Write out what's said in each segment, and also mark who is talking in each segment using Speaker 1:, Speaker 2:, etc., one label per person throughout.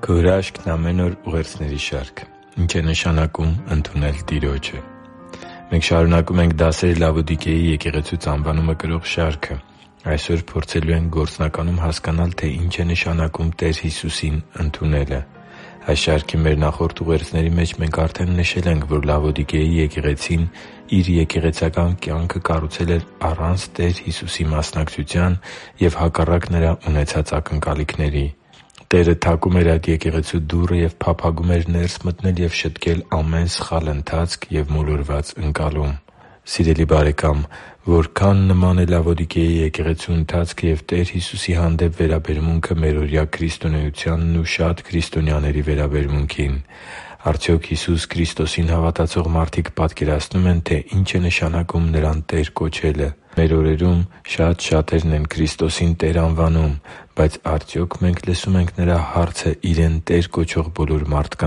Speaker 1: Քո հրաշքն ամեն օր ուղերձների շարք։ Ինչ է նշանակում ընդունել Տիրոջը։ Մենք շարունակում ենք դասեր Լավոդիկեի եկեղեցուց անվանումը կրող շարքը։ Այսօր փորձելու ենք գործնականում հասկանալ, թե ինչ է նշանակում Տեր Հիսուսին ընդունելը։ Այս շարքի մեր նախորդ ուղերձների մեջ մենք արդեն նշել ենք, որ Լավոդիկեի եկեղեցին իր եկեղեցական կյանքը կառուցել էր առանց Տեր Հիսուսի մասնակցության և հակառակ Նրա ունեցած ակնկալիքների։ Տերը թակում էր այդ եկեղեցու դուռը և փափագում էր ներս մտնել և շտկել ամեն սխալ ընթացք և մոլորված ընկալում։ Սիրելի՛ բարեկամ, որքա՜ն նման է Լավոդիկեի եկեղեցու ընթացքը և Տեր Հիսուսի հանդեպ վերաբերմունքը մերօրյա քրիստոնեությանն ու շատ քրիստոնյաների վերաբերմունքին։ Արդյոք Հիսուս Քրիստոսին հավատացող մարդիկ պատկերացնո՞ւմ են, թե ինչ է նշանակում Նրան Տեր կոչելը։ Մեր օրերում շատ շատերն են Քրիստոսին Տեր անվանում, բայց արդյոք մենք լսում ենք Նրա հարցը Իրեն Տեր կոչող բոլոր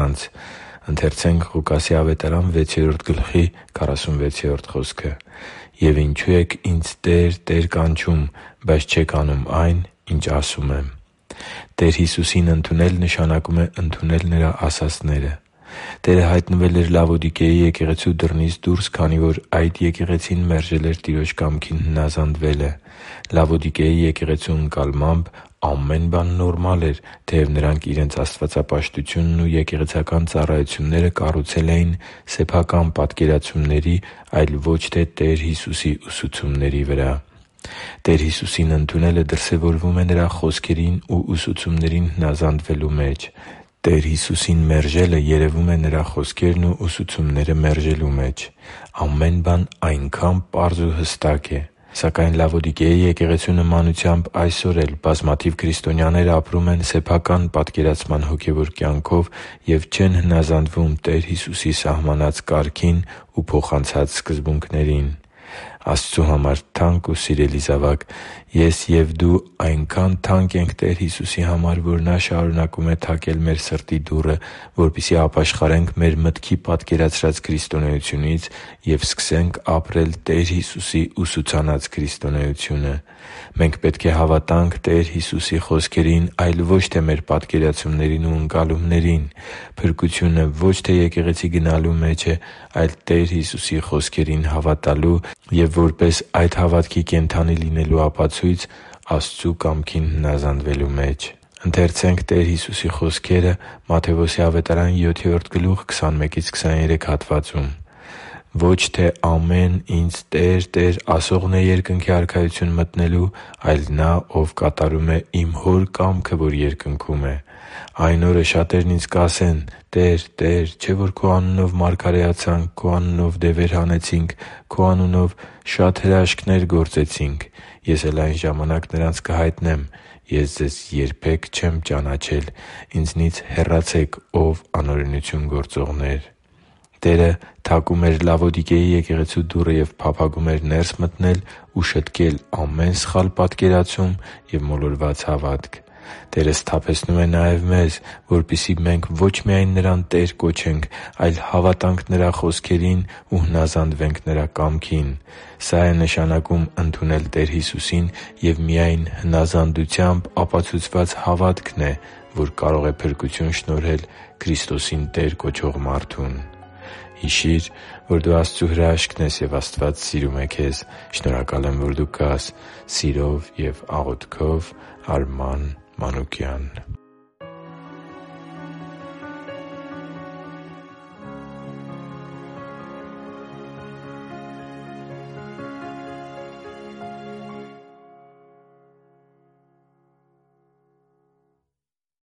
Speaker 1: մարդկանց։ «Եվ ինչո՞ւ եք ինձ Տեր, Տեր կանչում, բայց չեք անում այն, ինչ ասում եմ» (Ղուկաս 6.46)։ Տեր Հիսուսին ընդունել նշանակում է ընդունել Նրա ասածները։ Տերը հայտնվել էր Լավոդիկեի եկեղեցու դռնից դուրս, քանի որ այդ եկեղեցին մերժել էր Տիրոջ կամքին հնազանդվելը։ Լավոդիկեի եկեղեցու ընկալմամբ ամեն բան նորմալ էր, թեև նրանք իրենց աստվածապաշտությունն ու եկեղեցական ծառայությունները կառուցել էին սեփական պատկերացումների, այլ ոչ թե Տեր Հիսուսի ուսուցումների վրա։ Տեր Հիսուսին ընդունելը դրսևորվում է Նրա խոսքերին ու ուսուցումներին հնազանդվելու մեջ։ Տեր Հիսուսին մերժելը երևում է Նրա խոսքերն ու ուսուցումները մերժելու մեջ։ Ամեն բան այնքա՜ն պարզ ու հստակ է։ Սակայն Լավոդիկեի եկեղեցու նմանությամբ այսօր էլ բազմաթիվ քրիստոնյաներ ապրում են սեփական պատկերացման հոգևոր կյանքով և չեն հնազանդվում Տեր Հիսուսի սահմանած կարգին ու փոխանցած սկզբունքներին։ Աստծու համար թանկ ու սիրելի՛ զավակ, ես և դու այնքա՜ն թանկ ենք Տեր Հիսուսի համար, որ Նա շարունակում է թակել մեր սրտի դուռը, որպեսզի ապաշխարենք մեր մտքի պատկերացրած քրիստոնեությունից և սկսենք ապրել Տեր Հիսուսի ուսուցանած քրիստոնեությունը։ Մենք պետք է հավատանք Տեր Հիսուսի խոսքերին, այլ ոչ թե մեր պատկերացումներին ու ընկալումներին։ Փրկությունը ոչ թե եկեղեցի գնալու մեջ է, այլ Տեր Հիսուսի խոսքերին հավատալու և որպես այդ հավատքի կենդանի լինելու ապացույց Աստծու կամքին հնազանդվելու մեջ։ «Ոչ թե ամեն ինձ «Տե՛ր, Տե՛ր» ասողն է երկնքի Արքայություն մտնելու, այլ նա, ով կատարում է իմ Հոր կամքը, որ երկնքում է։ Այն օրը շատերն ինձ կասեն. «Տե՛ր, Տե՛ր, չէ՞ որ Քո անունով մարգարեացանք, Քո անունով դևեր հանեցինք, Քո անունով շատ հրաշքներ գործեցինք»։ Ես էլ այն ժամանակ նրանց կհայտնեմ. «Ես ձեզ երբեք չեմ ճանաչել. Ինձնից հեռացե՛ք, ո՛վ անօրենություն գործողներ»։ Տերը թակում էր Լավոդիկեի եկեղեցու դուռը և փափագում էր ներս մտնել ու շտկել ամեն սխալ պատկերացում և մոլորված հավատք։ Տերը սթափեցնում է նաև մեզ, որպեսզի մենք ոչ միայն Նրան Տեր կոչենք, այլ հավատանք Նրա խոսքերին ու հնազանդվենք Նրա կամքին։ Սա է նշանակում ընդունել Տեր Հիսուսին, և միայն հնազանդությամբ ապացուցված հավատքն է, որ կարող է փրկություն շնորհել Քրիստոսին Տեր կոչող մարդուն։ Հիշի՛ր, որ դու Աստծո հրաշքն ես, և Աստված սիրում է քեզ։ Շնորհակալ եմ, որ դու կա՛ս։ Սիրով և աղոթքով, Արման Մանուկյան։